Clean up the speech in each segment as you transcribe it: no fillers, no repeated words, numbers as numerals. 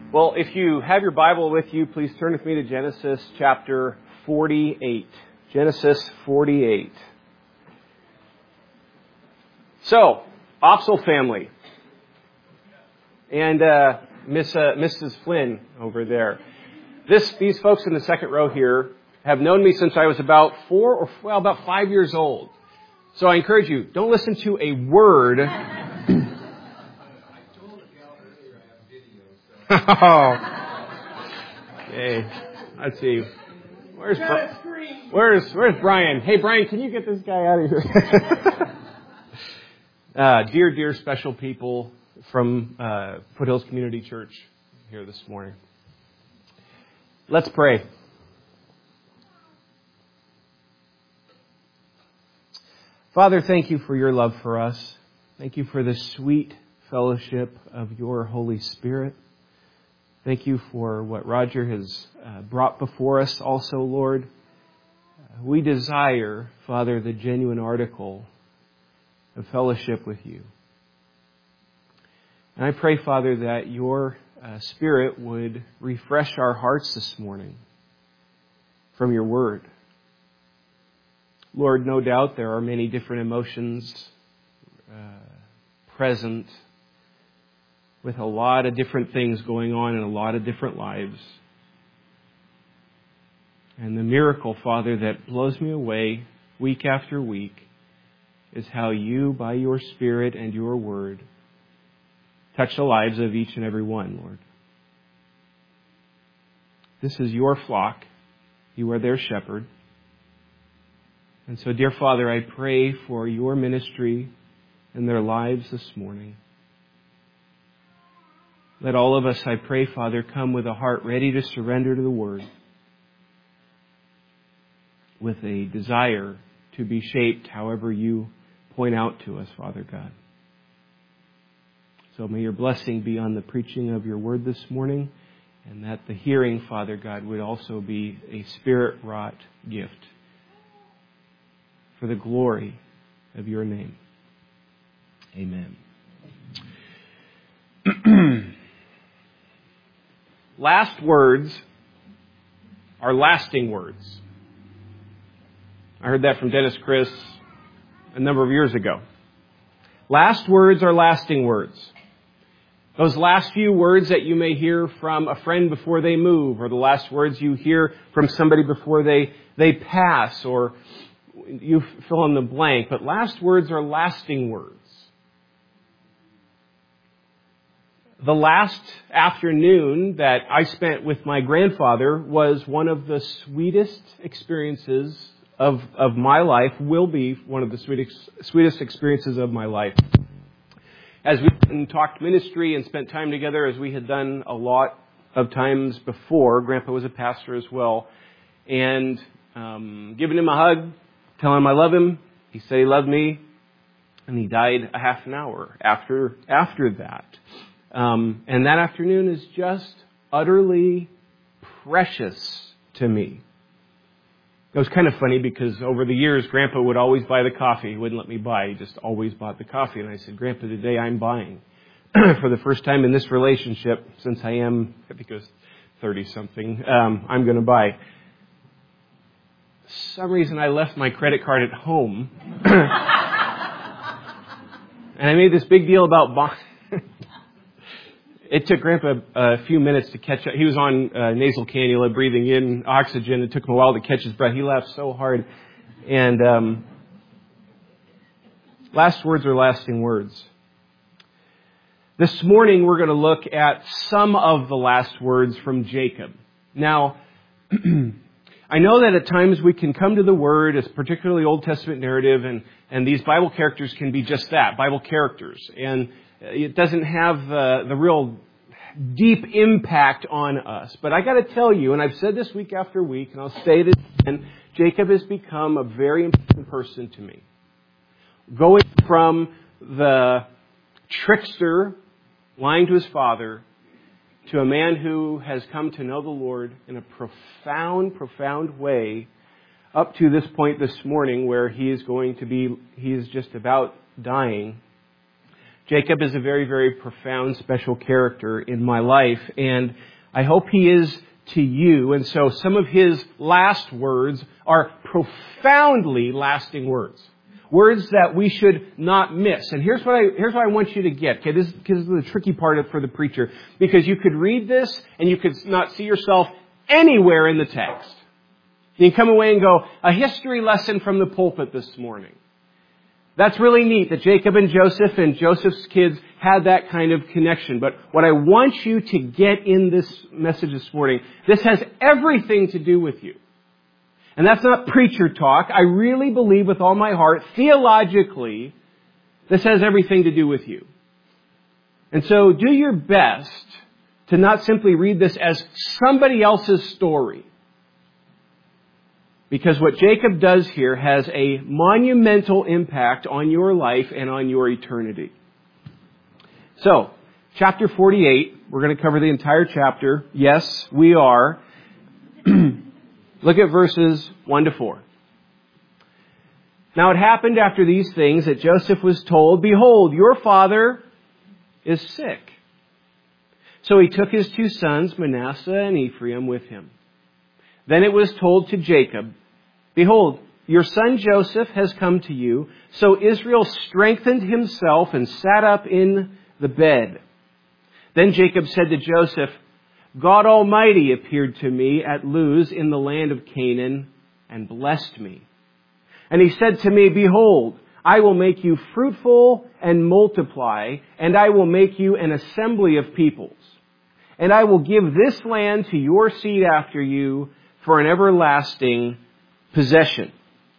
Well, if you have your Bible with you, please turn with me to Genesis chapter 48. Genesis 48. So, Opsel family. And Mrs. Flynn over there. These folks in the second row here have known me since I was about 5 years old. So I encourage you, don't listen to a word. Oh. Okay. Let's see. Where's Brian? Hey, Brian, can you get this guy out of here? Dear special people from Foothills Community Church here this morning. Let's pray. Father, thank you for your love for us. Thank you for the sweet fellowship of your Holy Spirit. Thank you for what Roger has brought before us also, Lord. We desire, Father, the genuine article of fellowship with you. And I pray, Father, that your Spirit would refresh our hearts this morning from your word. Lord, no doubt there are many different emotions present with a lot of different things going on in a lot of different lives. And the miracle, Father, that blows me away week after week is how you, by your Spirit and your word, touch the lives of each and every one, Lord. This is your flock. You are their shepherd. And so, dear Father, I pray for your ministry in their lives this morning. Let all of us, I pray, Father, come with a heart ready to surrender to the Word, with a desire to be shaped however you point out to us, Father God. So may your blessing be on the preaching of your Word this morning, and that the hearing, Father God, would also be a Spirit-wrought gift for the glory of your name. Amen. Last words are lasting words. I heard that from Dennis Chris a number of years ago. Last words are lasting words. Those last few words that you may hear from a friend before they move, or the last words you hear from somebody before they pass, or you fill in the blank. But last words are lasting words. The last afternoon that I spent with my grandfather was one of the sweetest experiences of my life, will be one of the sweetest experiences of my life. As we talked ministry and spent time together, as we had done a lot of times before, Grandpa was a pastor as well, and giving him a hug, telling him I love him. He said he loved me, and he died a half an hour after that. And that afternoon is just utterly precious to me. It was kind of funny because over the years, Grandpa would always buy the coffee. He wouldn't let me buy. He just always bought the coffee. And I said, Grandpa, today I'm buying. For the first time in this relationship, since I think it was 30-something, I'm going to buy. For some reason, I left my credit card at home. And I made this big deal about buying. It took Grandpa a few minutes to catch up. He was on nasal cannula, breathing in oxygen. It took him a while to catch his breath. He laughed so hard. And last words are lasting words. This morning, we're going to look at some of the last words from Jacob. Now, I know that at times we can come to the Word, as particularly Old Testament narrative, and these Bible characters can be just that, Bible characters. And it doesn't have the real deep impact on us. But I got to tell you, and I've said this week after week, and I'll say it again, Jacob has become a very important person to me. Going from the trickster lying to his father to a man who has come to know the Lord in a profound, profound way up to this point this morning where he is just about dying, Jacob is a very, very profound, special character in my life, and I hope he is to you. And so some of his last words are profoundly lasting words. Words that we should not miss. And here's what I want you to get. Okay, this is the tricky part for the preacher. Because you could read this and you could not see yourself anywhere in the text. You can come away and go, a history lesson from the pulpit this morning. That's really neat that Jacob and Joseph's kids had that kind of connection. But what I want you to get in this message this morning, this has everything to do with you. And that's not preacher talk. I really believe with all my heart, theologically, this has everything to do with you. And so do your best to not simply read this as somebody else's story. Because what Jacob does here has a monumental impact on your life and on your eternity. So, chapter 48, we're going to cover the entire chapter. Yes, we are. Look at verses 1 to 4. Now it happened after these things that Joseph was told, "Behold, your father is sick." So he took his 2 sons, Manasseh and Ephraim, with him. Then it was told to Jacob, "Behold, your son Joseph has come to you." So Israel strengthened himself and sat up in the bed. Then Jacob said to Joseph, "God Almighty appeared to me at Luz in the land of Canaan and blessed me. And he said to me, 'Behold, I will make you fruitful and multiply, and I will make you an assembly of peoples. And I will give this land to your seed after you for an everlasting possession.'"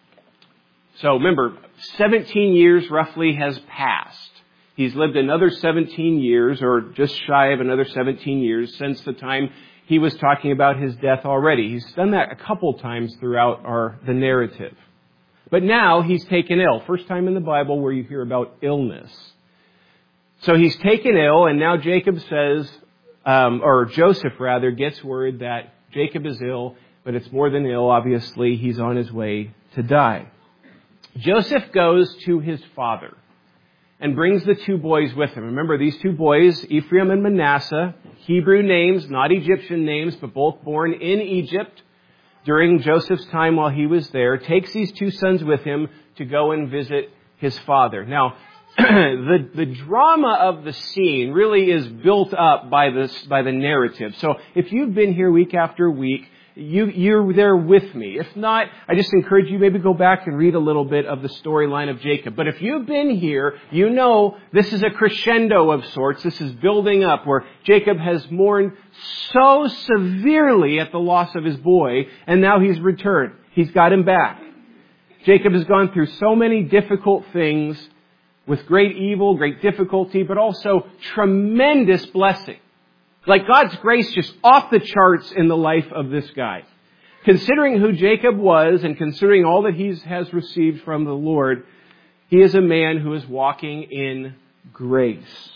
So remember, 17 years roughly has passed. He's lived another 17 years, or just shy of another 17 years, since the time he was talking about his death already. He's done that a couple times throughout the narrative. But now he's taken ill. First time in the Bible where you hear about illness. So he's taken ill, and now Jacob says, or Joseph rather, gets word that Jacob is ill, but it's more than ill, obviously. He's on his way to die. Joseph goes to his father and brings the 2 boys with him. Remember, these 2 boys, Ephraim and Manasseh, Hebrew names, not Egyptian names, but both born in Egypt during Joseph's time while he was there, takes these 2 sons with him to go and visit his father. Now, the drama of the scene really is built up by the narrative. So if you've been here week after week, you're there with me. If not, I just encourage you maybe go back and read a little bit of the storyline of Jacob. But if you've been here, you know this is a crescendo of sorts. This is building up where Jacob has mourned so severely at the loss of his boy, and now he's returned. He's got him back. Jacob has gone through so many difficult things with great evil, great difficulty, but also tremendous blessing. Like God's grace just off the charts in the life of this guy. Considering who Jacob was and considering all that he has received from the Lord, he is a man who is walking in grace.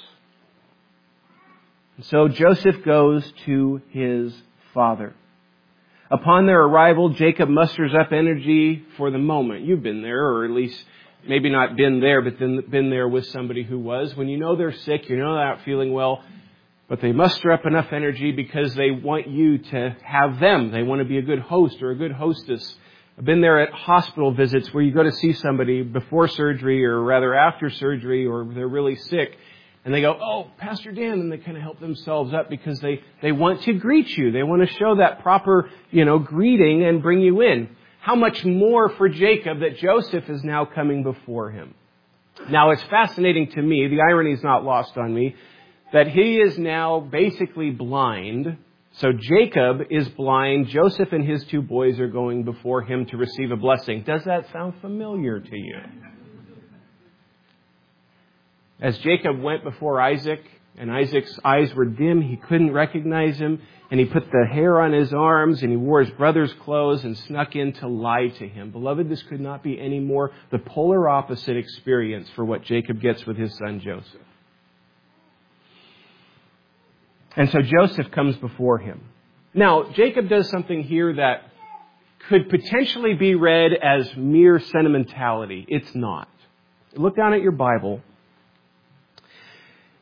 And so Joseph goes to his father. Upon their arrival, Jacob musters up energy for the moment. You've been there, or at least maybe not been there, but been there with somebody who was. When you know they're sick, you know they're not feeling well, but they muster up enough energy because they want you to have them. They want to be a good host or a good hostess. I've been there at hospital visits where you go to see somebody before surgery or rather after surgery, or they're really sick. And they go, "Oh, Pastor Dan," and they kind of help themselves up because they want to greet you. They want to show that proper, greeting and bring you in. How much more for Jacob that Joseph is now coming before him. Now, it's fascinating to me, the irony is not lost on me, that he is now basically blind. So Jacob is blind. Joseph and his 2 boys are going before him to receive a blessing. Does that sound familiar to you? As Jacob went before Isaac, and Isaac's eyes were dim, he couldn't recognize him, and he put the hair on his arms, and he wore his brother's clothes and snuck in to lie to him. Beloved, this could not be any more the polar opposite experience for what Jacob gets with his son Joseph. And so Joseph comes before him. Now, Jacob does something here that could potentially be read as mere sentimentality. It's not. Look down at your Bible.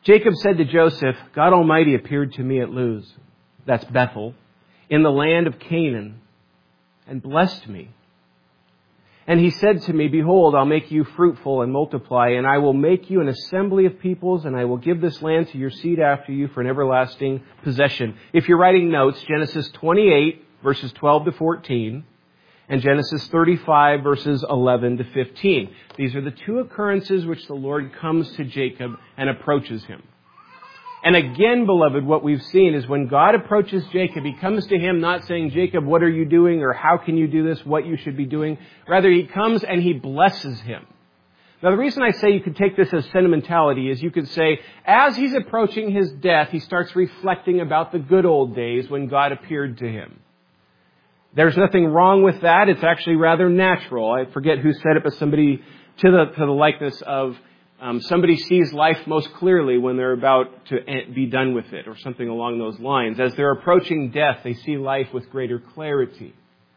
Jacob said to Joseph, God Almighty appeared to me at Luz, that's Bethel, in the land of Canaan, and blessed me. And he said to me, behold, I'll make you fruitful and multiply, and I will make you an assembly of peoples, and I will give this land to your seed after you for an everlasting possession. If you're writing notes, Genesis 28, verses 12 to 14, and Genesis 35, verses 11 to 15. These are the two occurrences which the Lord comes to Jacob and approaches him. And again, beloved, what we've seen is when God approaches Jacob, he comes to him not saying, Jacob, what are you doing? Or how can you do this? What you should be doing? Rather, he comes and he blesses him. Now, the reason I say you could take this as sentimentality is you could say, as he's approaching his death, he starts reflecting about the good old days when God appeared to him. There's nothing wrong with that. It's actually rather natural. I forget who said it, but somebody to the likeness of somebody sees life most clearly when they're about to be done with it, or something along those lines. As they're approaching death, they see life with greater clarity.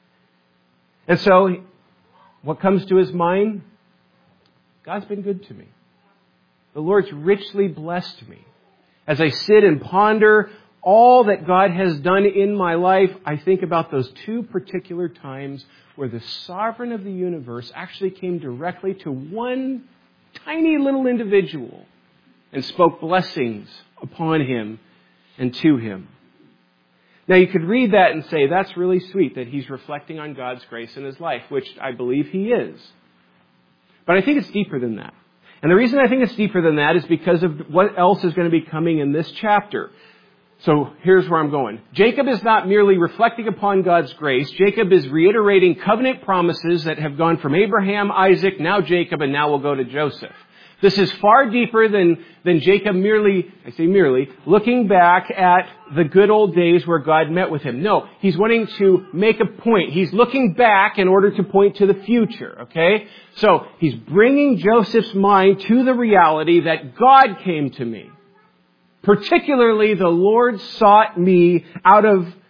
And so, what comes to his mind? God's been good to me. The Lord's richly blessed me. As I sit and ponder all that God has done in my life, I think about those two particular times where the sovereign of the universe actually came directly to one tiny little individual and spoke blessings upon him and to him. Now you could read that and say, that's really sweet that he's reflecting on God's grace in his life, which I believe he is. But I think it's deeper than that. And the reason I think it's deeper than that is because of what else is going to be coming in this chapter. So here's where I'm going. Jacob is not merely reflecting upon God's grace. Jacob is reiterating covenant promises that have gone from Abraham, Isaac, now Jacob, and now we'll go to Joseph. This is far deeper than Jacob merely looking back at the good old days where God met with him. No, he's wanting to make a point. He's looking back in order to point to the future, okay? So he's bringing Joseph's mind to the reality that God came to me. Particularly, the Lord sought me out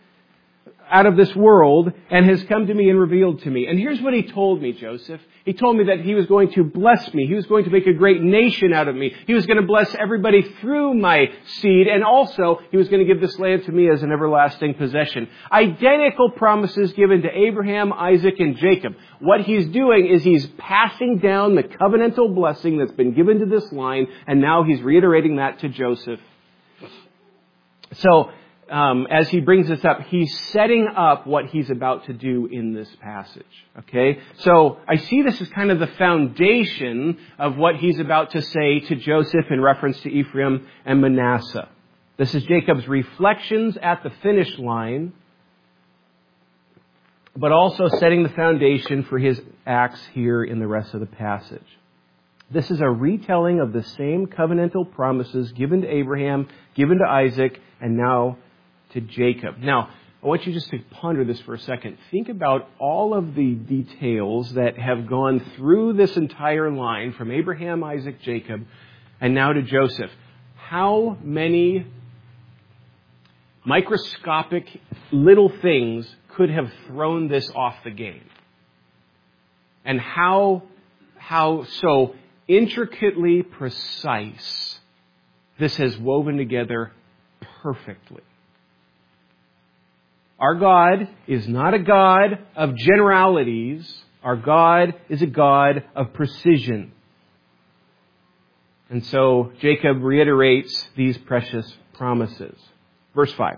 of this world and has come to me and revealed to me. And here's what he told me, Joseph. He told me that he was going to bless me. He was going to make a great nation out of me. He was going to bless everybody through my seed. And also, he was going to give this land to me as an everlasting possession. Identical promises given to Abraham, Isaac, and Jacob. What he's doing is he's passing down the covenantal blessing that's been given to this line. And now he's reiterating that to Joseph. So, as he brings this up, he's setting up what he's about to do in this passage. Okay? So, I see this as kind of the foundation of what he's about to say to Joseph in reference to Ephraim and Manasseh. This is Jacob's reflections at the finish line, but also setting the foundation for his acts here in the rest of the passage. This is a retelling of the same covenantal promises given to Abraham, given to Isaac, and now to Jacob. Now, I want you just to ponder this for a second. Think about all of the details that have gone through this entire line from Abraham, Isaac, Jacob, and now to Joseph. How many microscopic little things could have thrown this off the game? And how so intricately precise this has woven together perfectly. Our God is not a God of generalities. Our God is a God of precision. And so Jacob reiterates these precious promises. Verse 5.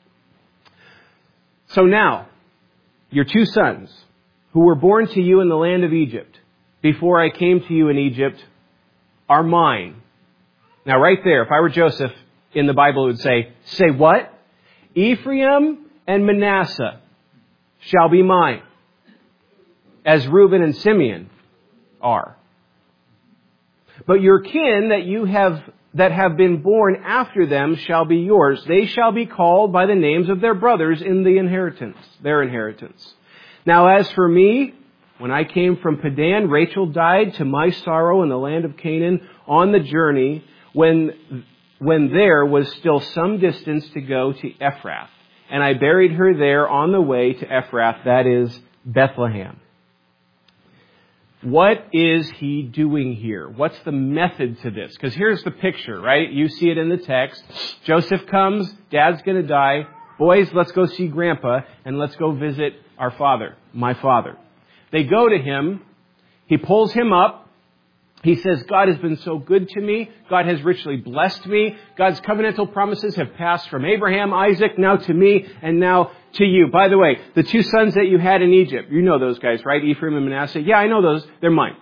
So now, your two sons, who were born to you in the land of Egypt, before I came to you in Egypt, are mine. Now right there, if I were Joseph in the Bible, it would say what? Ephraim and Manasseh shall be mine, as Reuben and Simeon are. But your kin that have been born after them shall be yours. They shall be called by the names of their brothers in their inheritance. Now as for me, when I came from Padan, Rachel died to my sorrow in the land of Canaan on the journey when there was still some distance to go to Ephrath. And I buried her there on the way to Ephrath, that is Bethlehem. What is he doing here? What's the method to this? Because here's the picture, right? You see it in the text. Joseph comes, Dad's going to die. Boys, let's go see Grandpa and let's go visit our father, my father. They go to him. He pulls him up. He says, God has been so good to me. God has richly blessed me. God's covenantal promises have passed from Abraham, Isaac, now to me, and now to you. By the way, the 2 sons that you had in Egypt, you know those guys, right? Ephraim and Manasseh. Yeah, I know those. They're mine.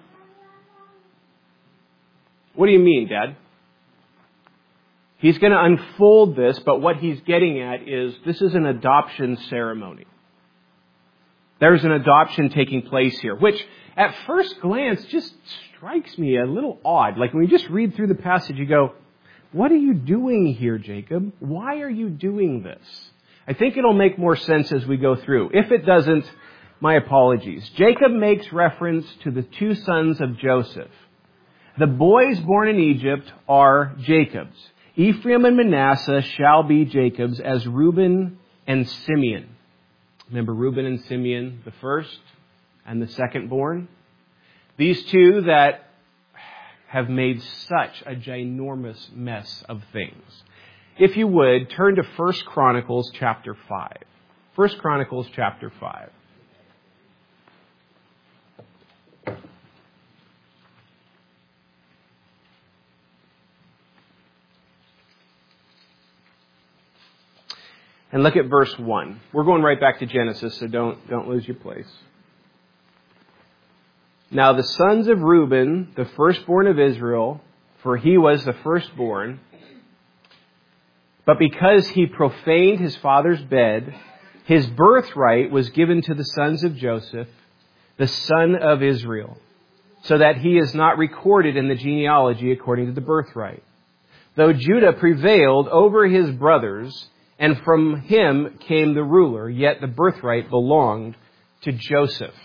What do you mean, Dad? He's going to unfold this, but what he's getting at is this is an adoption ceremony. There's an adoption taking place here, which at first glance just strikes me a little odd. Like when you just read through the passage, you go, what are you doing here, Jacob? Why are you doing this? I think it'll make more sense as we go through. If it doesn't, my apologies. Jacob makes reference to the 2 sons of Joseph. The boys born in Egypt are Jacob's. Ephraim and Manasseh shall be Jacob's as Reuben and Simeon. Remember Reuben and Simeon, the first and the second born? These 2 that have made such a ginormous mess of things. If you would, turn to 1 Chronicles chapter 5. 1 Chronicles chapter 5. And look at verse 1. We're going right back to Genesis, so don't lose your place. Now the sons of Reuben, the firstborn of Israel, for he was the firstborn, but because he profaned his father's bed, his birthright was given to the sons of Joseph, the son of Israel, so that he is not recorded in the genealogy according to the birthright. Though Judah prevailed over his brothers, and from him came the ruler, yet the birthright belonged to Joseph.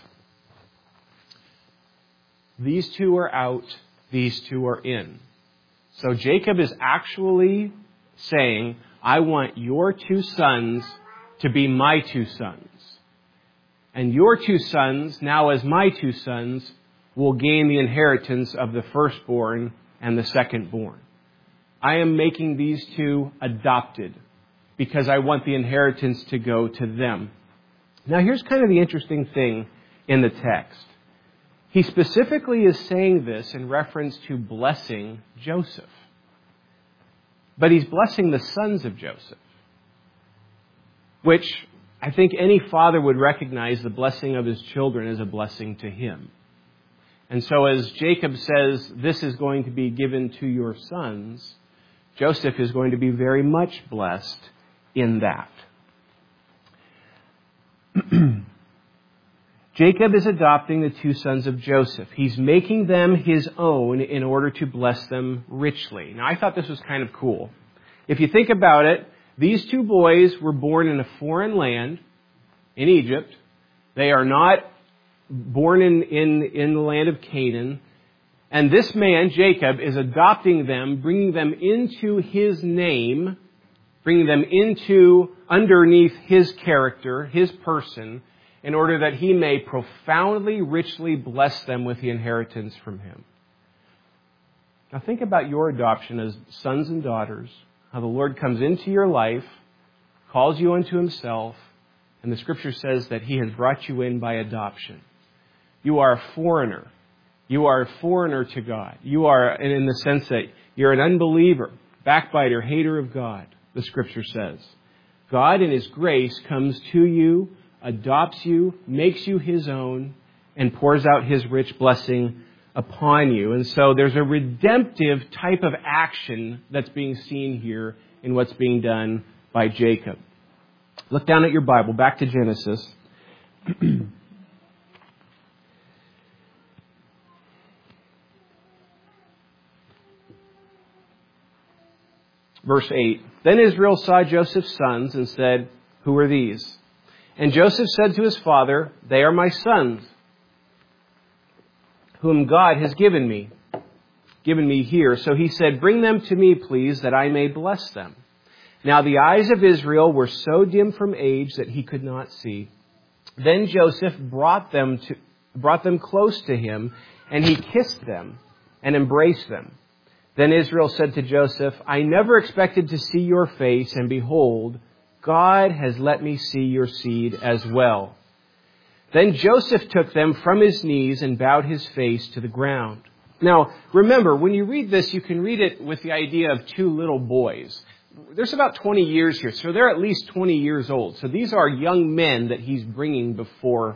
These 2 are out, these 2 are in. So Jacob is actually saying, I want your 2 sons to be my 2 sons. And your 2 sons, now as my 2 sons, will gain the inheritance of the firstborn and the secondborn. I am making these 2 adopted because I want the inheritance to go to them. Now here's kind of the interesting thing in the text. He specifically is saying this in reference to blessing Joseph. But he's blessing the sons of Joseph, which I think any father would recognize the blessing of his children as a blessing to him. And so as Jacob says, this is going to be given to your sons, Joseph is going to be very much blessed in that. Jacob is adopting the 2 sons of Joseph. He's making them his own in order to bless them richly. Now, I thought this was kind of cool. If you think about it, these 2 boys were born in a foreign land, in Egypt. They are not born in the land of Canaan. And this man, Jacob, is adopting them, bringing them into his name, bringing them into underneath his character, his person, in order that he may profoundly, richly bless them with the inheritance from him. Now think about your adoption as sons and daughters, how the Lord comes into your life, calls you unto himself, and the Scripture says that he has brought you in by adoption. You are a foreigner. You are a foreigner to God. You are, in the sense that you're an unbeliever, backbiter, hater of God, the Scripture says. God in his grace comes to you, adopts you, makes you his own, and pours out his rich blessing upon you. And so there's a redemptive type of action that's being seen here in what's being done by Jacob. Look down at your Bible, back to Genesis. Verse 8, Then Israel saw Joseph's sons and said, Who are these? And Joseph said to his father, They are my sons, whom God has given me here. So he said, Bring them to me, please, that I may bless them. Now the eyes of Israel were so dim from age that he could not see. Then Joseph brought them brought them close to him, and he kissed them and embraced them. Then Israel said to Joseph, I never expected to see your face, and behold, God has let me see your seed as well. Then Joseph took them from his knees and bowed his face to the ground. Now, remember, when you read this, you can read it with the idea of two little boys. There's about 20 years here, so they're at least 20 years old. So these are young men that he's bringing before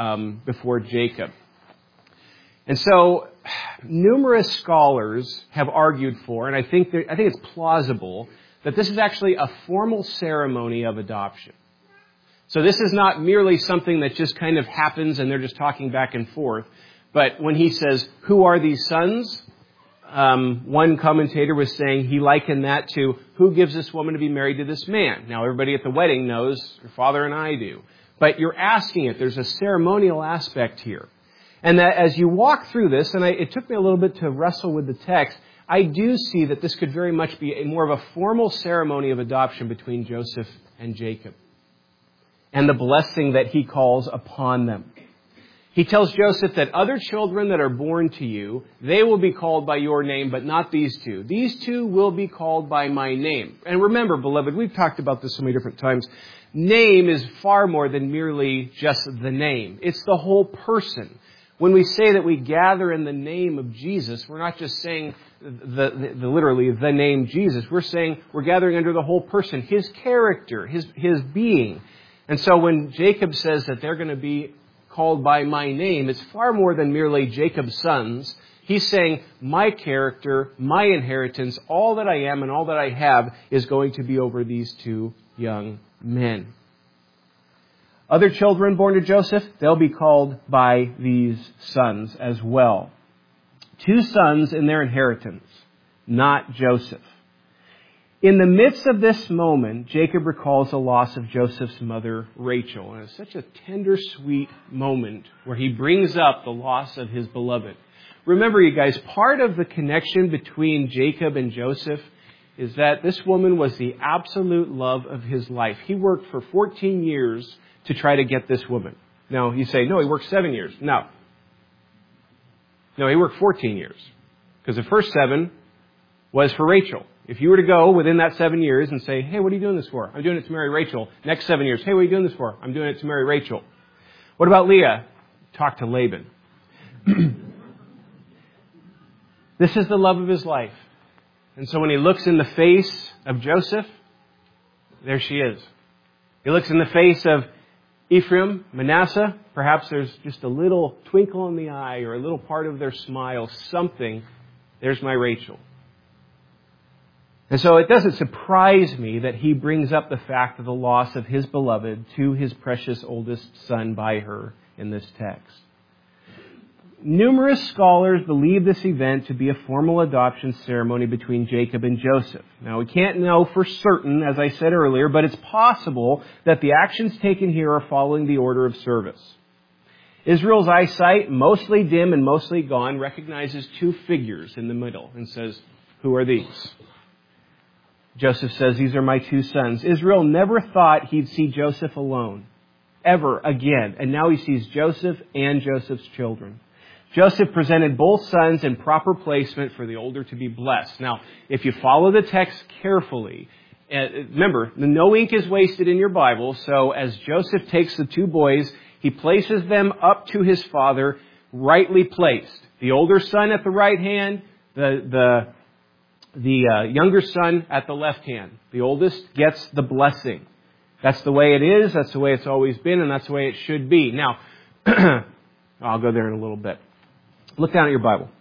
Jacob. And so numerous scholars have argued for, and I think it's plausible, that this is actually a formal ceremony of adoption. So this is not merely something that just kind of happens and they're just talking back and forth. But when he says, who are these sons? One commentator was saying he likened that to, who gives this woman to be married to this man? Now, everybody at the wedding knows your father and I do. But you're asking it. There's a ceremonial aspect here. And that as you walk through this, and it took me a little bit to wrestle with the text, I do see that this could very much be more of a formal ceremony of adoption between Joseph and Jacob, and the blessing that he calls upon them. He tells Joseph that other children that are born to you, they will be called by your name, but not these two. These two will be called by my name. And remember, beloved, we've talked about this so many different times. Name is far more than merely just the name. It's the whole person. When we say that we gather in the name of Jesus, we're not just saying literally the name Jesus. We're saying we're gathering under the whole person, his character, his being. And so when Jacob says that they're going to be called by my name, it's far more than merely Jacob's sons. He's saying my character, my inheritance, all that I am and all that I have is going to be over these two young men. Other children born to Joseph, they'll be called by these sons as well. Two sons in their inheritance, not Joseph. In the midst of this moment, Jacob recalls the loss of Joseph's mother, Rachel. And it's such a tender, sweet moment where he brings up the loss of his beloved. Remember, you guys, part of the connection between Jacob and Joseph is that this woman was the absolute love of his life. He worked for 14 years to try to get this woman. Now, you say, no, he worked 7 years. No, he worked 14 years. Because the first 7 was for Rachel. If you were to go within that 7 years and say, hey, what are you doing this for? I'm doing it to marry Rachel. Next 7 years, hey, what are you doing this for? I'm doing it to marry Rachel. What about Leah? Talk to Laban. This is the love of his life. And so when he looks in the face of Joseph, there she is. He looks in the face of Ephraim, Manasseh, perhaps there's just a little twinkle in the eye or a little part of their smile, something. There's my Rachel. And so it doesn't surprise me that he brings up the fact of the loss of his beloved to his precious oldest son by her in this text. Numerous scholars believe this event to be a formal adoption ceremony between Jacob and Joseph. Now, we can't know for certain, as I said earlier, but it's possible that the actions taken here are following the order of service. Israel's eyesight, mostly dim and mostly gone, recognizes two figures in the middle and says, who are these? Joseph says, these are my two sons. Israel never thought he'd see Joseph alone, ever again. And now he sees Joseph and Joseph's children. Joseph presented both sons in proper placement for the older to be blessed. Now, if you follow the text carefully, remember, no ink is wasted in your Bible. So as Joseph takes the two boys, he places them up to his father, rightly placed. The older son at the right hand, the younger son at the left hand. The oldest gets the blessing. That's the way it is. That's the way it's always been, and that's the way it should be. Now, I'll go there in a little bit. Look down at your Bible.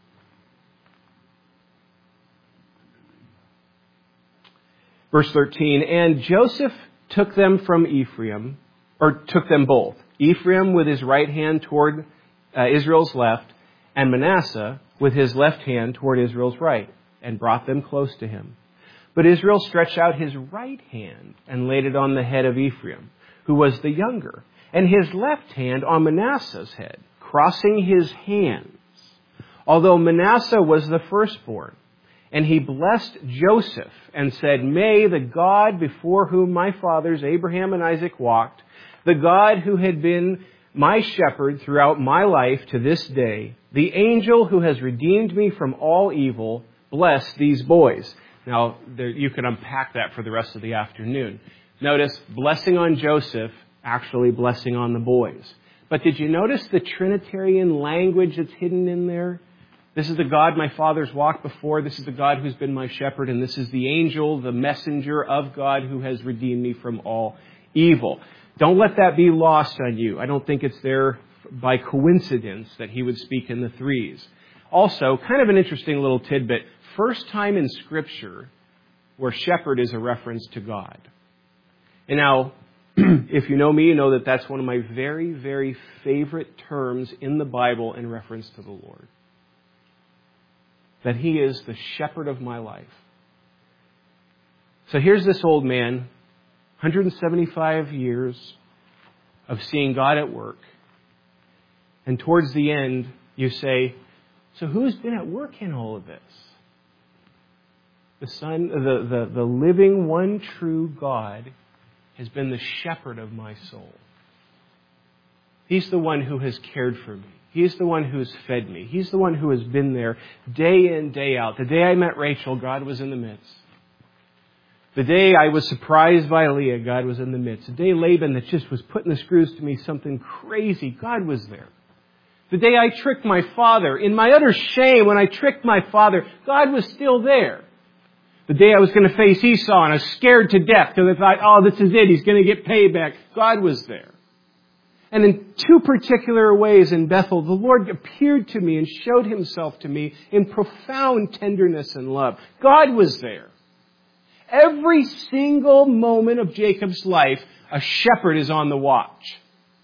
Verse 13, and Joseph took them from Ephraim, or took them both. Ephraim with his right hand toward Israel's left, and Manasseh with his left hand toward Israel's right, and brought them close to him. But Israel stretched out his right hand and laid it on the head of Ephraim, who was the younger, and his left hand on Manasseh's head, crossing his hands, although Manasseh was the firstborn. And he blessed Joseph and said, may the God before whom my fathers Abraham and Isaac walked, the God who had been my shepherd throughout my life to this day, the angel who has redeemed me from all evil, bless these boys. Now, you could unpack that for the rest of the afternoon. Notice, blessing on Joseph, actually blessing on the boys. But did you notice the Trinitarian language that's hidden in there? This is the God my fathers walked before. This is the God who's been my shepherd. And this is the angel, the messenger of God who has redeemed me from all evil. Don't let that be lost on you. I don't think it's there by coincidence that he would speak in the threes. Also, kind of an interesting little tidbit. First time in Scripture where shepherd is a reference to God. And now, if you know me, you know that that's one of my very, very favorite terms in the Bible in reference to the Lord. That he is the shepherd of my life. So here's this old man, 175 years of seeing God at work. And towards the end, you say, so who's been at work in all of this? The Son, the living, one true God has been the shepherd of my soul. He's the one who has cared for me. He's the one who's fed me. He's the one who has been there day in, day out. The day I met Rachel, God was in the midst. The day I was surprised by Leah, God was in the midst. The day Laban that just was putting the screws to me, something crazy, God was there. The day I tricked my father, in my utter shame when I tricked my father, God was still there. The day I was going to face Esau and I was scared to death because I thought, oh, this is it. He's going to get payback. God was there. And in two particular ways in Bethel, the Lord appeared to me and showed himself to me in profound tenderness and love. God was there. Every single moment of Jacob's life, a shepherd is on the watch.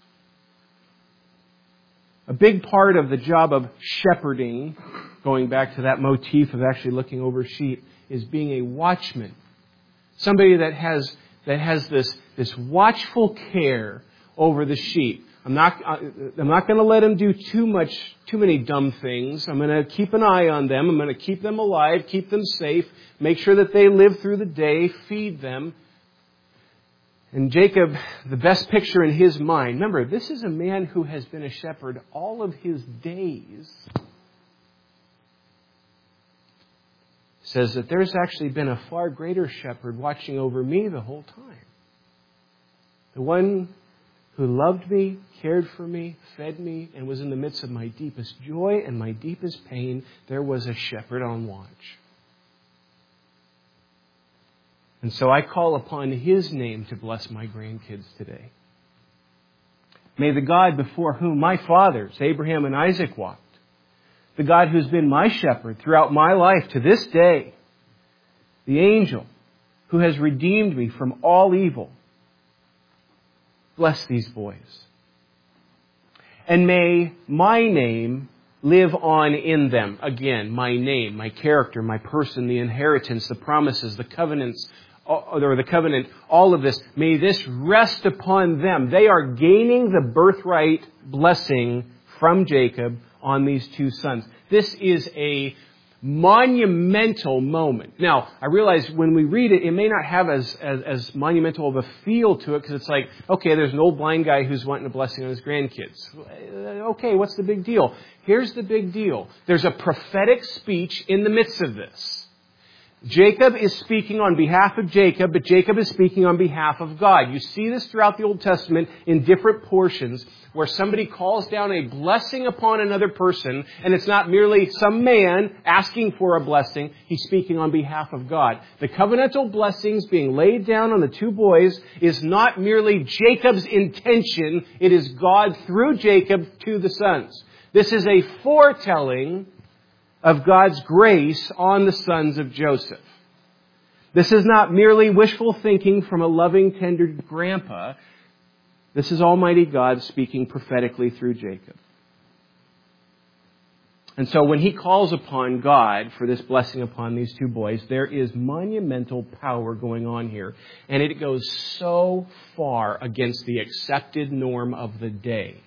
A big part of the job of shepherding, going back to that motif of actually looking over sheep, is being a watchman. Somebody that has this watchful care over the sheep. I'm not going to let them do too many dumb things. I'm going to keep an eye on them. I'm going to keep them alive, keep them safe, make sure that they live through the day, feed them. And Jacob, the best picture in his mind, remember, this is a man who has been a shepherd all of his days, says that there's actually been a far greater shepherd watching over me the whole time. The one who loved me, cared for me, fed me, and was in the midst of my deepest joy and my deepest pain, there was a shepherd on watch. And so I call upon his name to bless my grandkids today. May the God before whom my fathers, Abraham and Isaac, walked, the God who's been my shepherd throughout my life to this day, the angel who has redeemed me from all evil, bless these boys. And may my name live on in them. Again, my name, my character, my person, the inheritance, the promises, the covenants, or the covenant, all of this. May this rest upon them. They are gaining the birthright blessing from Jacob on these two sons. This is a monumental moment. Now, I realize when we read it, it may not have as monumental of a feel to it because it's like, okay, there's an old blind guy who's wanting a blessing on his grandkids. Okay, what's the big deal? Here's the big deal. There's a prophetic speech in the midst of this. Jacob is speaking on behalf of Jacob, but Jacob is speaking on behalf of God. You see this throughout the Old Testament in different portions where somebody calls down a blessing upon another person, and it's not merely some man asking for a blessing. He's speaking on behalf of God. The covenantal blessings being laid down on the two boys is not merely Jacob's intention. It is God through Jacob to the sons. This is a foretelling of God's grace on the sons of Joseph. This is not merely wishful thinking from a loving, tender grandpa. This is Almighty God speaking prophetically through Jacob. And so when he calls upon God for this blessing upon these two boys, there is monumental power going on here. And it goes so far against the accepted norm of the day.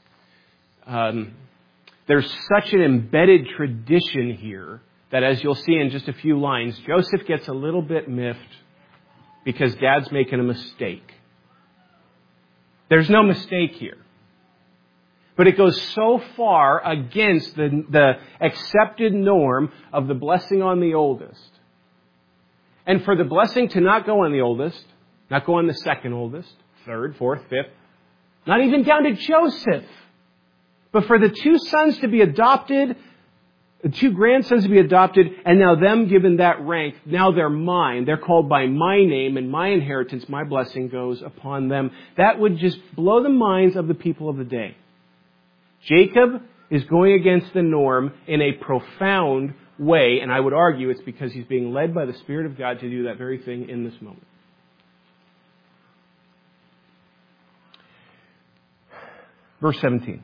There's such an embedded tradition here that, as you'll see in just a few lines, Joseph gets a little bit miffed because Dad's making a mistake. There's no mistake here. But it goes so far against the accepted norm of the blessing on the oldest. And for the blessing to not go on the oldest, not go on the second oldest, third, fourth, fifth, not even down to Joseph, but for the two sons to be adopted, the two grandsons to be adopted, and now them given that rank, now they're mine. They're called by my name, and my inheritance, my blessing goes upon them. That would just blow the minds of the people of the day. Jacob is going against the norm in a profound way, and I would argue it's because he's being led by the Spirit of God to do that very thing in this moment. Verse 17.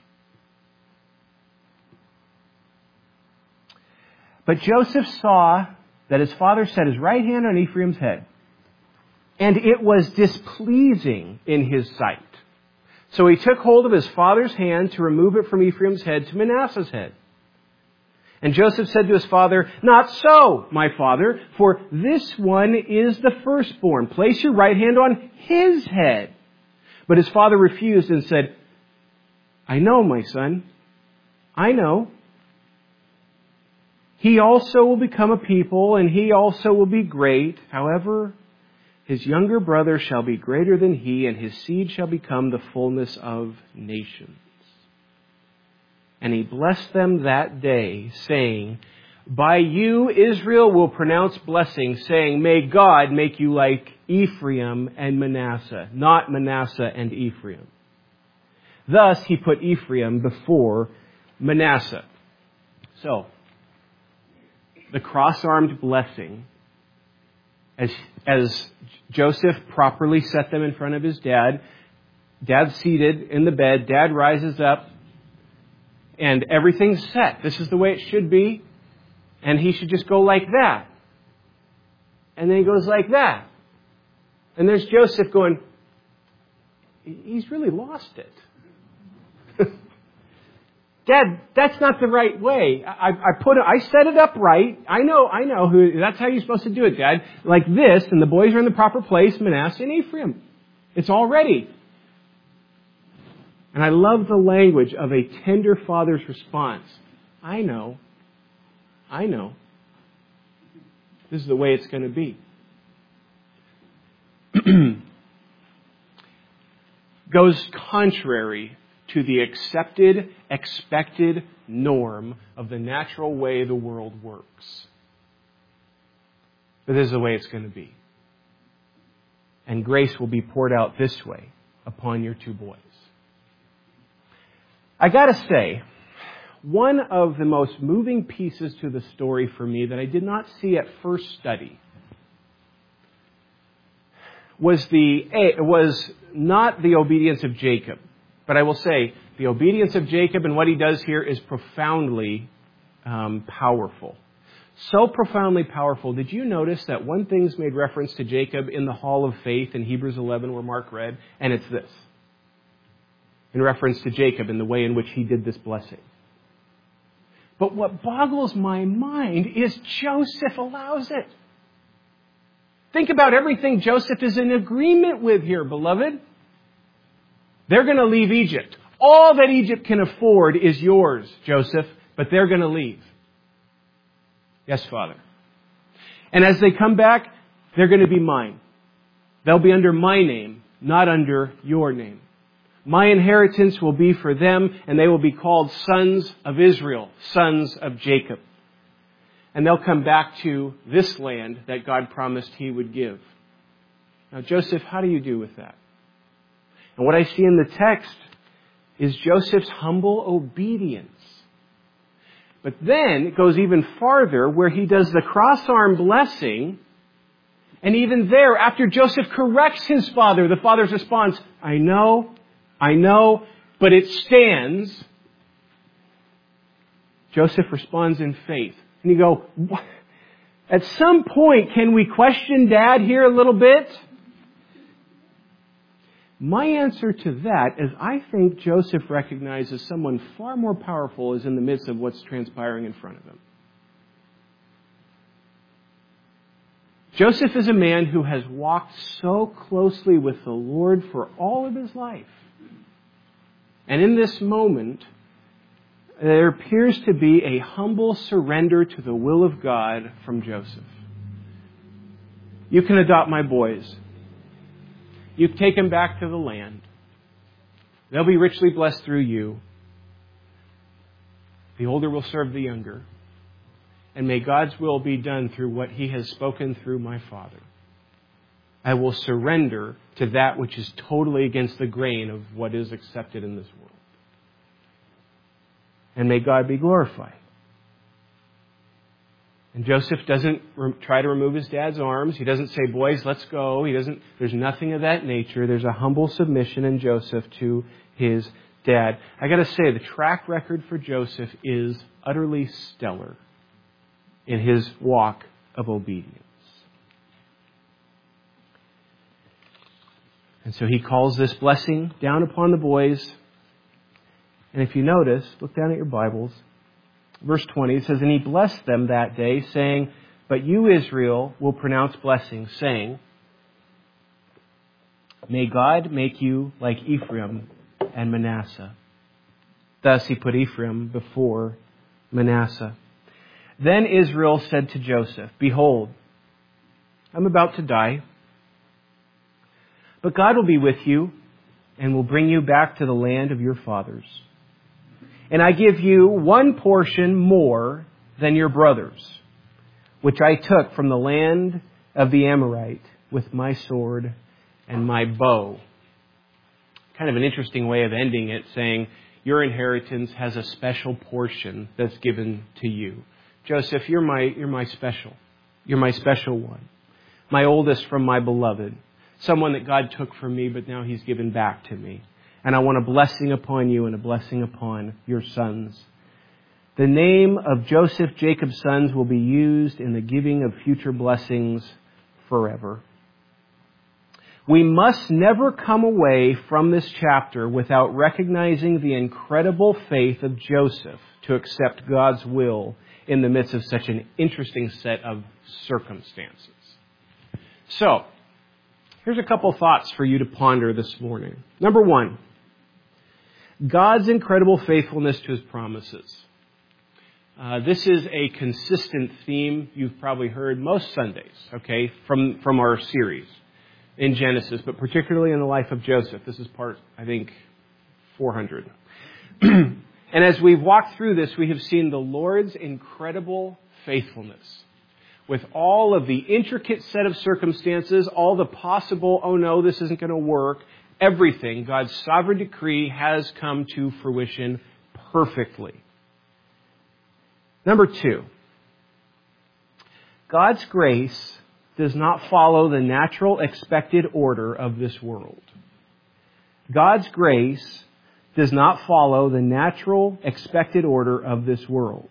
But Joseph saw that his father set his right hand on Ephraim's head, and it was displeasing in his sight. So he took hold of his father's hand to remove it from Ephraim's head to Manasseh's head. And Joseph said to his father, "Not so, my father, for this one is the firstborn. Place your right hand on his head." But his father refused and said, "I know, my son, I know. He also will become a people, and he also will be great. However, his younger brother shall be greater than he, and his seed shall become the fullness of nations." And he blessed them that day, saying, "By you Israel will pronounce blessing, saying, may God make you like Ephraim and Manasseh, not Manasseh and Ephraim." Thus he put Ephraim before Manasseh. So, the cross-armed blessing, as Joseph properly set them in front of his dad, dad's seated in the bed, dad rises up, and everything's set. This is the way it should be, and he should just go like that. And then he goes like that. And there's Joseph going, he's really lost it. Dad, that's not the right way. I set it up right. I know that's how you're supposed to do it, Dad. Like this, and the boys are in the proper place, Manasseh and Ephraim. It's all ready. And I love the language of a tender father's response. I know. This is the way it's going to be. Goes contrary to the accepted, expected norm of the natural way the world works. But this is the way it's going to be. And grace will be poured out this way upon your two boys. I gotta say, one of the most moving pieces to the story for me that I did not see at first study was not the obedience of Jacob. But I will say, the obedience of Jacob and what he does here is profoundly powerful. So profoundly powerful. Did you notice that one thing's made reference to Jacob in the Hall of Faith in Hebrews 11 where Mark read? And it's this. In reference to Jacob and the way in which he did this blessing. But what boggles my mind is Joseph allows it. Think about everything Joseph is in agreement with here, beloved. They're going to leave Egypt. All that Egypt can afford is yours, Joseph, but they're going to leave. Yes, Father. And as they come back, they're going to be mine. They'll be under my name, not under your name. My inheritance will be for them, and they will be called sons of Israel, sons of Jacob. And they'll come back to this land that God promised he would give. Now, Joseph, how do you do with that? And what I see in the text is Joseph's humble obedience. But then it goes even farther where he does the cross-arm blessing. And even there, after Joseph corrects his father, the father's response, I know, but it stands. Joseph responds in faith. And you go, what? At some point, can we question Dad here a little bit? My answer to that is I think Joseph recognizes someone far more powerful is in the midst of what's transpiring in front of him. Joseph is a man who has walked so closely with the Lord for all of his life. And in this moment, there appears to be a humble surrender to the will of God from Joseph. You can adopt my boys. You take them back to the land. They'll be richly blessed through you. The older will serve the younger. And may God's will be done through what He has spoken through my father. I will surrender to that which is totally against the grain of what is accepted in this world. And may God be glorified. And Joseph doesn't try to remove his dad's arms. He doesn't say, boys, let's go. There's nothing of that nature. There's a humble submission in Joseph to his dad. I got to say, the track record for Joseph is utterly stellar in his walk of obedience. And so he calls this blessing down upon the boys. And if you notice, look down at your Bibles. Verse 20, it says, and he blessed them that day, saying, but you, Israel, will pronounce blessings, saying, may God make you like Ephraim and Manasseh. Thus he put Ephraim before Manasseh. Then Israel said to Joseph, behold, I'm about to die, but God will be with you and will bring you back to the land of your fathers. And I give you one portion more than your brothers, which I took from the land of the Amorite with my sword and my bow. Kind of an interesting way of ending it, saying, your inheritance has a special portion that's given to you. Joseph, you're my special. You're my special one. My oldest from my beloved. Someone that God took from me, but now He's given back to me. And I want a blessing upon you and a blessing upon your sons. The name of Joseph, Jacob's sons, will be used in the giving of future blessings forever. We must never come away from this chapter without recognizing the incredible faith of Joseph to accept God's will in the midst of such an interesting set of circumstances. So, here's a couple thoughts for you to ponder this morning. Number one, God's incredible faithfulness to His promises. This is a consistent theme you've probably heard most Sundays, okay, from our series in Genesis, but particularly in the life of Joseph. This is part, I think, 400. And as we've walked through this, we have seen the Lord's incredible faithfulness. With all of the intricate set of circumstances, all the possible, oh no, this isn't going to work, everything, God's sovereign decree has come to fruition perfectly. Number two, God's grace does not follow the natural expected order of this world. God's grace does not follow the natural expected order of this world.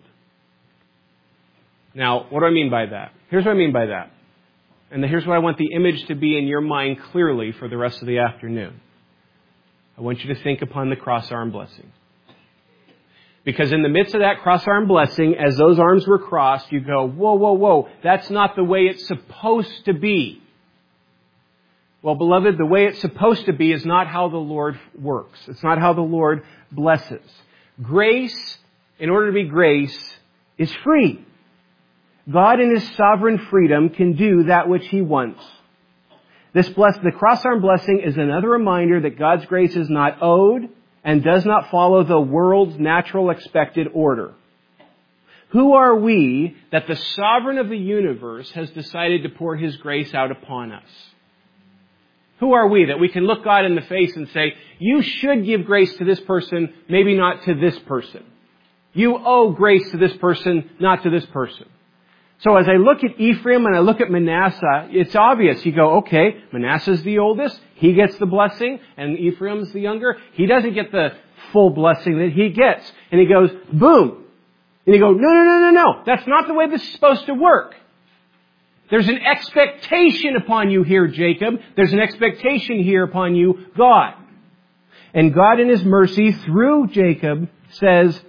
Now, what do I mean by that? Here's what I mean by that. And here's what I want the image to be in your mind clearly for the rest of the afternoon. I want you to think upon the cross-arm blessing. Because in the midst of that cross-arm blessing, as those arms were crossed, you go, whoa, whoa, whoa, that's not the way it's supposed to be. Well, beloved, the way it's supposed to be is not how the Lord works. It's not how the Lord blesses. Grace, in order to be grace, is free. God in His sovereign freedom can do that which He wants. The cross-arm blessing is another reminder that God's grace is not owed and does not follow the world's natural expected order. Who are we that the sovereign of the universe has decided to pour His grace out upon us? Who are we that we can look God in the face and say, you should give grace to this person, maybe not to this person. You owe grace to this person, not to this person. So as I look at Ephraim and I look at Manasseh, it's obvious. You go, okay, Manasseh's the oldest. He gets the blessing. And Ephraim's the younger. He doesn't get the full blessing that he gets. And he goes, boom. And you go, no. That's not the way this is supposed to work. There's an expectation upon you here, Jacob. There's an expectation here upon you, God. And God in His mercy through Jacob says,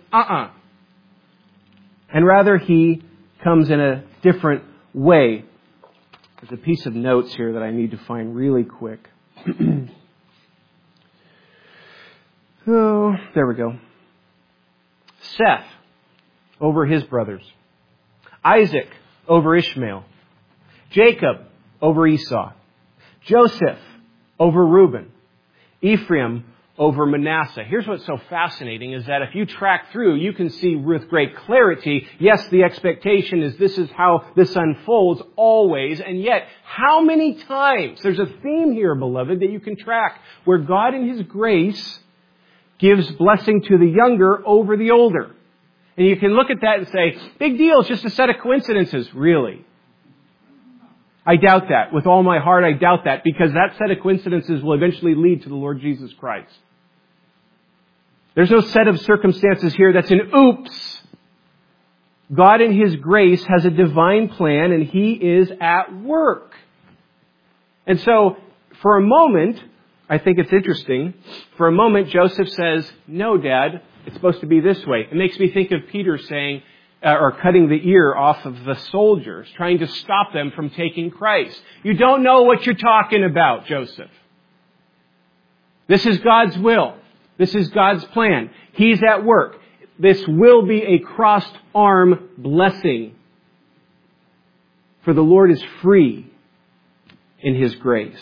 And rather He comes in a different way. There's a piece of notes here that I need to find really quick. Oh, there we go. Seth over his brothers. Isaac over Ishmael. Jacob over Esau. Joseph over Reuben. Ephraim over Manasseh. Here's what's so fascinating is that if you track through, you can see with great clarity, yes, the expectation is this is how this unfolds always, and yet how many times, there's a theme here, beloved, that you can track, where God in His grace gives blessing to the younger over the older. And you can look at that and say, big deal, it's just a set of coincidences. Really? I doubt that. With all my heart, I doubt that, because that set of coincidences will eventually lead to the Lord Jesus Christ. There's no set of circumstances here that's an oops. God in His grace has a divine plan, and He is at work. And so, for a moment, I think it's interesting, for a moment Joseph says, no, Dad, it's supposed to be this way. It makes me think of Peter saying, or cutting the ear off of the soldiers, trying to stop them from taking Christ. You don't know what you're talking about, Joseph. This is God's will. This is God's plan. He's at work. This will be a crossed arm blessing. For the Lord is free in His grace.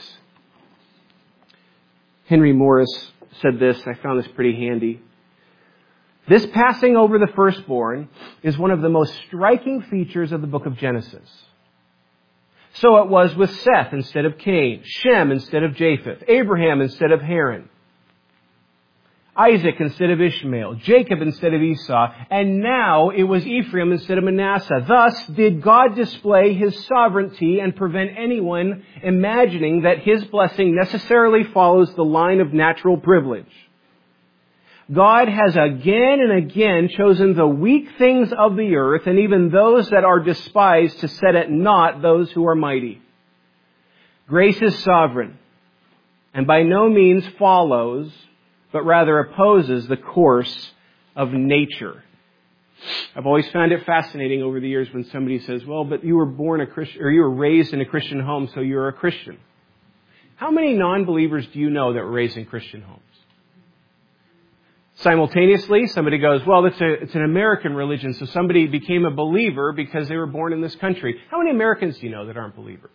Henry Morris said this. I found this pretty handy. This passing over the firstborn is one of the most striking features of the book of Genesis. So it was with Seth instead of Cain, Shem instead of Japheth, Abraham instead of Haran, Isaac instead of Ishmael, Jacob instead of Esau, and now it was Ephraim instead of Manasseh. Thus did God display His sovereignty and prevent anyone imagining that His blessing necessarily follows the line of natural privilege. God has again and again chosen the weak things of the earth and even those that are despised to set at naught those who are mighty. Grace is sovereign and by no means follows, but rather opposes the course of nature. I've always found it fascinating over the years when somebody says, well, but you were born a Christian, or you were raised in a Christian home, so you're a Christian. How many non-believers do you know that were raised in Christian homes? Simultaneously, somebody goes, well, it's an American religion, so somebody became a believer because they were born in this country. How many Americans do you know that aren't believers?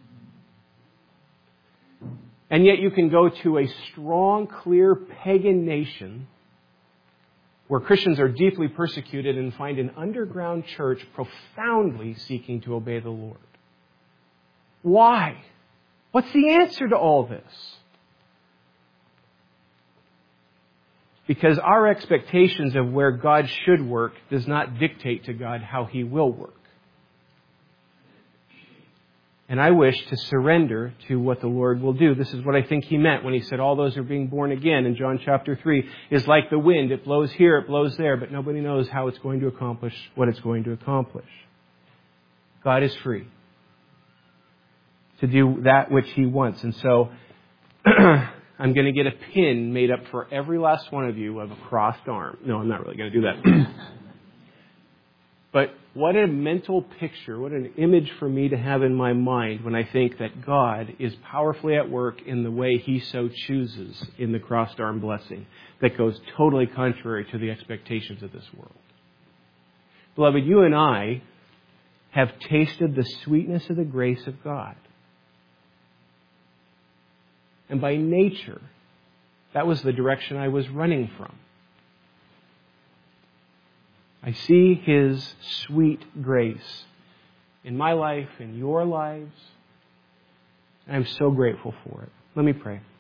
And yet you can go to a strong, clear pagan nation where Christians are deeply persecuted and find an underground church profoundly seeking to obey the Lord. Why? What's the answer to all this? Because our expectations of where God should work does not dictate to God how He will work. And I wish to surrender to what the Lord will do. This is what I think He meant when He said all those are being born again in John chapter 3 is like the wind. It blows here, it blows there, but nobody knows how it's going to accomplish what it's going to accomplish. God is free to do that which He wants. And so I'm going to get a pin made up for every last one of you of a crossed arm. No, I'm not really going to do that. But what a mental picture, what an image for me to have in my mind when I think that God is powerfully at work in the way He so chooses in the crossed arm blessing that goes totally contrary to the expectations of this world. Beloved, you and I have tasted the sweetness of the grace of God. And by nature, that was the direction I was running from. I see His sweet grace in my life, in your lives, and I'm so grateful for it. Let me pray.